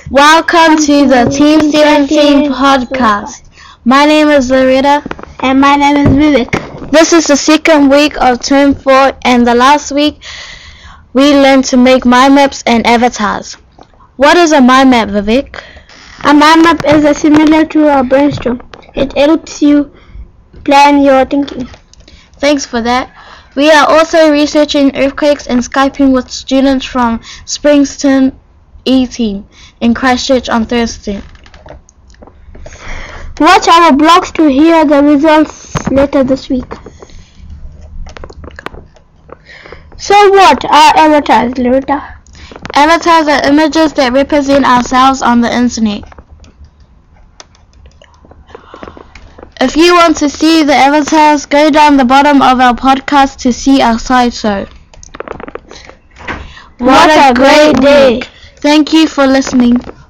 Welcome to the Team 17 podcast. My name is Loretta. And my name is Vivek. This is the second week of Term 4, and the last week we learned to make mind maps and avatars. What is a mind map, Vivek? A mind map is similar to a brainstorm. It helps you plan your thinking. Thanks for that. We are also researching earthquakes and Skyping with students from Springston E-Team in Christchurch on Thursday. Watch our blogs to hear the results later this week. So what are avatars, Loretta? Avatars are images that represent ourselves on the internet. If you want to see the avatars, go down the bottom of our podcast to see our slideshow. What a great day! Thank you for listening.